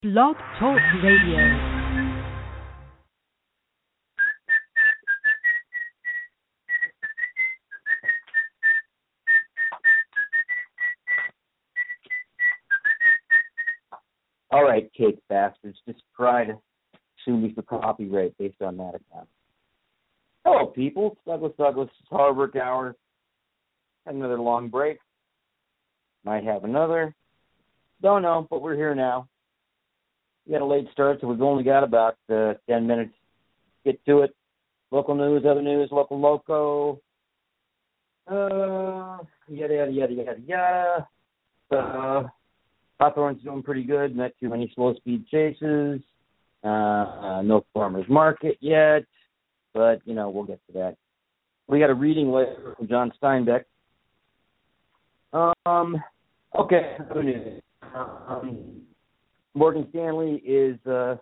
Blog Talk Radio. All right, cake bastards, just try to sue me for copyright based on that account. Hello, people. It's Douglas. It's Hard Work Hour. Had another long break. Might have another. Don't know, but we're here now. We got a late start, so we've only got about 10 minutes to get to it. Local news, other news, loco. Yada. Hawthorne's doing pretty good. Not too many slow-speed chases. No farmer's market yet. But, we'll get to that. We got a reading later from John Steinbeck. Okay. Other news. Morgan Stanley is, how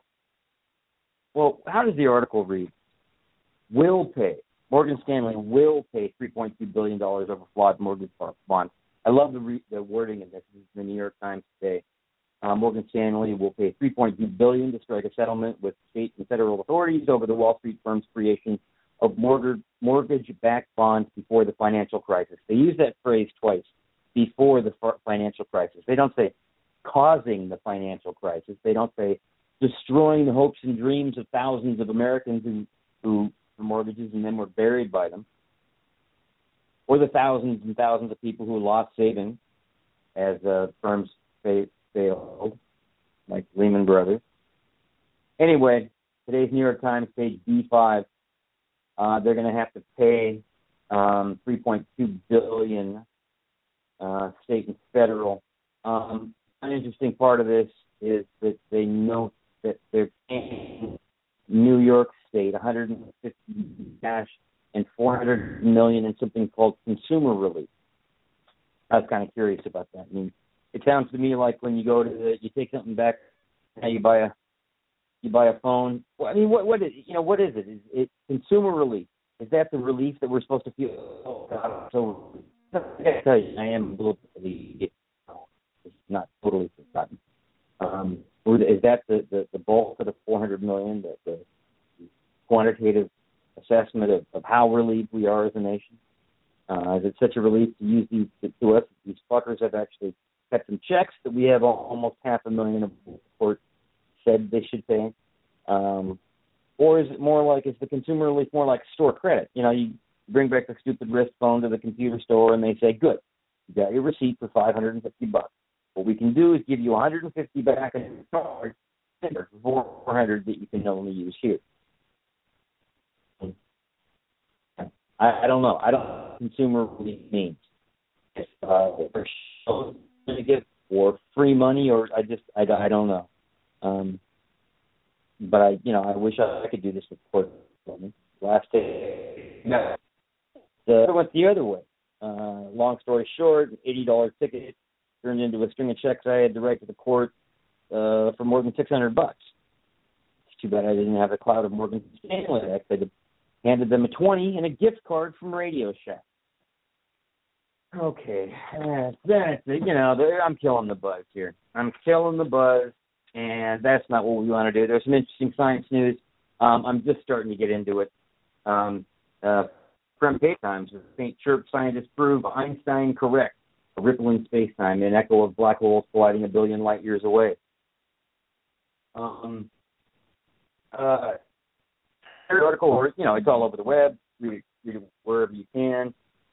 does the article read? Will pay. Morgan Stanley will pay $3.2 billion over flawed mortgage bonds. I love the wording in this. This is the New York Times today. Morgan Stanley will pay $3.2 billion to strike a settlement with state and federal authorities over the Wall Street firm's creation of mortgage-backed bonds before the financial crisis. They use that phrase twice, before the financial crisis. They don't say causing the financial crisis. They don't say destroying the hopes and dreams of thousands of Americans who mortgages and then were buried by them, or the thousands and thousands of people who lost savings as firms failed, like Lehman Brothers. Anyway, today's New York Times, page B5, they're going to have to pay $3.2 billion, state and federal. An interesting part of this is that they note that they're paying New York State $150 cash and $400 million in something called consumer relief. I was kind of curious about that. I mean, it sounds to me like when you go to you take something back, you buy a phone. Well, I mean, what is it? Is it consumer relief? Is that the relief that we're supposed to feel? Oh, God, so I tell you, I am a little bit. It's not totally forgotten. Is that the bulk of the $400 million? The quantitative assessment of how relieved we are as a nation? Is it such a relief to use these to us? These fuckers have actually cut some checks that we have almost $500,000 of court said they should pay. Or is it more like, is the consumer relief more like store credit? You bring back the stupid wrist phone to the computer store and they say, good, you got your receipt for $550. What we can do is give you $150 back in your card for $400 that you can only use here. I don't know. I don't know what consumer relief means. If they're going to give for free money, or I don't know. But I wish I could do this with court. Last day, it went the other way. Long story short, $80 ticket turned into a string of checks I had to write to the court for more than $600. It's too bad I didn't have a cloud of Morgan Stanley. I could have handed them a $20 and a gift card from Radio Shack. Okay, that's it. I'm killing the buzz here. I'm killing the buzz, and that's not what we want to do. There's some interesting science news. I'm just starting to get into it. From Cape Times, St. Chirp scientists prove Einstein correct. A ripple in space-time, an echo of black holes colliding 1 billion light years away. Article, or it's all over the web. Read it wherever you can.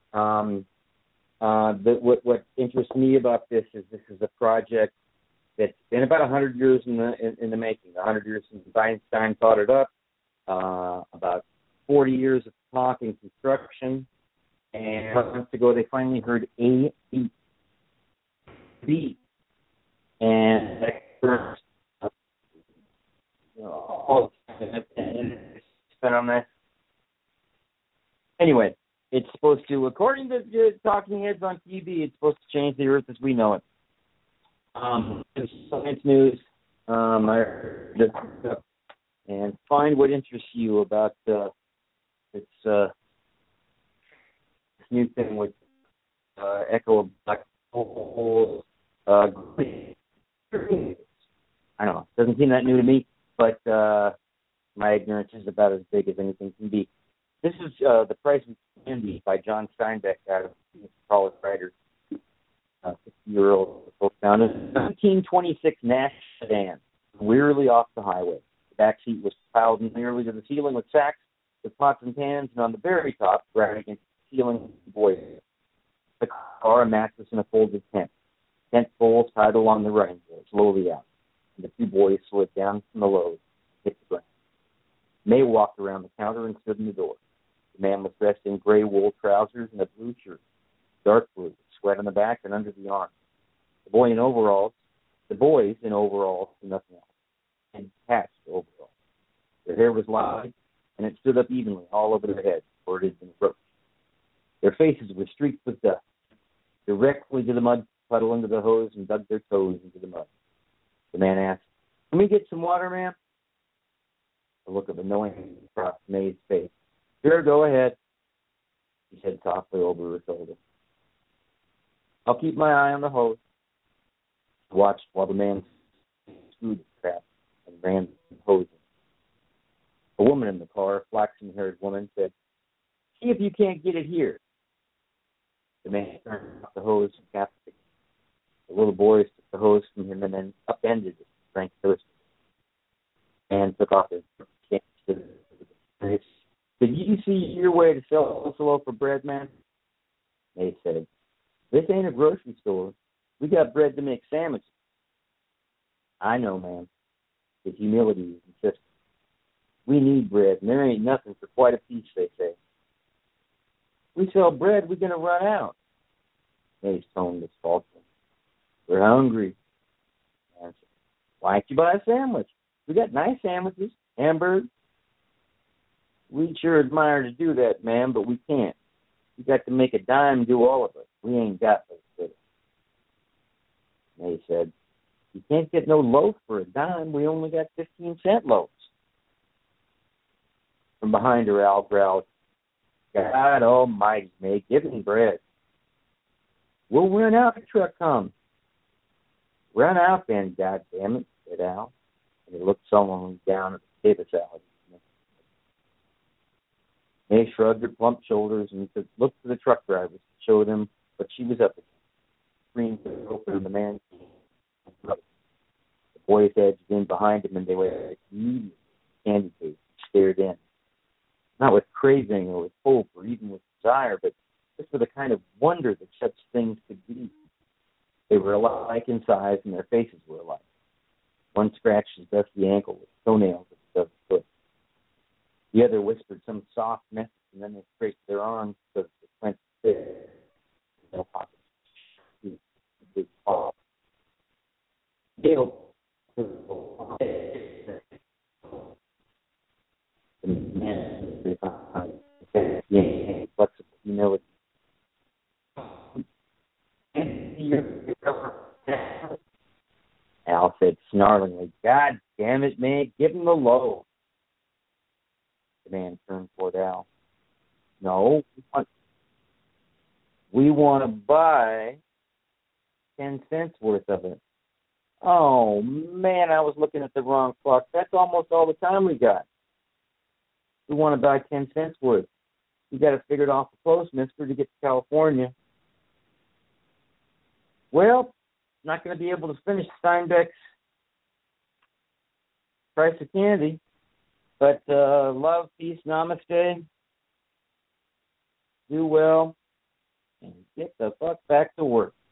What interests me about this is a project that's been about 100 years in the making. 100 years since Einstein thought it up. About 40 years of talk and construction. And months ago, they finally heard A, B, and experts all spent on that. Anyway, it's supposed to, according to the talking heads on TV, it's supposed to change the Earth as we know it. Science news, and find what interests you about this new thing with echo of black holes. I don't know. Doesn't seem that new to me, but my ignorance is about as big as anything can be. This is The Price of Candy by John Steinbeck out of College Writer, 50-year-old book found in 1926 Nash sedan, wearily off the highway. The back seat was piled nearly to the ceiling with sacks with pots and pans, and on the very top, right against the ceiling, boys. The car, a mattress, and a folded tent. Tent poles tied along the running board, slowly out, and the two boys slid down from the load and hit the ground. May walked around the counter and stood in the door. The man was dressed in gray wool trousers and a blue shirt, dark blue, with sweat on the back and under the arms. The boys in overalls, and nothing else, and patched overalls. Their hair was light, and it stood up evenly all over their heads, for it had been roached. Their faces were streaked with dust. Directly to the mud puddle into the hose and dug their toes into the mud. The man asked, "Can we get some water, ma'am?" A look of annoyance crossed May's face. "Sure, go ahead," he said softly over her shoulder. "I'll keep my eye on the hose." She watched while the man screwed the trap and ran the hose in. A woman in the car, a flaxen-haired woman, said, "See if you can't get it here." The man turned off the hose and capped it. The little boys took the hose from him and then upended it, drank thirst. The man took off his pants. "Did you see your way to sell us a loaf of bread, man?" May said, "This ain't a grocery store. We got bread to make sandwiches." "I know, ma'am." His humility was insistent. "We need bread, and there ain't nothing for quite a piece, they say." "We sell bread, we're going to run out." May's tone was faltering. "We're hungry." Man said, "Why don't you buy a sandwich? We got nice sandwiches, hamburgers." "We'd sure admire to do that, ma'am, but we can't. We got to make a dime do all of it. We ain't got those things." May said, "You can't get no loaf for a dime. We only got 15-cent loaves." From behind her, Al growled, "God almighty, May, give me bread." "We'll run out if the truck comes." "Run out then, goddammit," said Al, and he looked sullenly down at the potato salad. May shrugged her plump shoulders and looked to the truck drivers to show them what she was up against. The screen was open and the man came. The boys edged in behind him and they were immediately candy case, stared in. Not with craving or with hope or even with desire, but just with a kind of wonder that such things could be. They were alike in size and their faces were alike. One scratched his dusty ankle with toenails at the foot. The other whispered some soft message, and then they scraped their arms so that they clenched their no pockets. Dale. Flexible humility. Al said snarlingly, "God damn it, man, give him the loaf." The man turned toward Al. "No, we want to buy 10 cents worth of it." "Oh, man, I was looking at the wrong clock. That's almost all the time we got. We want to buy 10 cents worth. You got to figure it off the close, mister, to get to California." "Well, not going to be able to finish Steinbeck's Price of Candy, but love, peace, namaste, do well, and get the fuck back to work."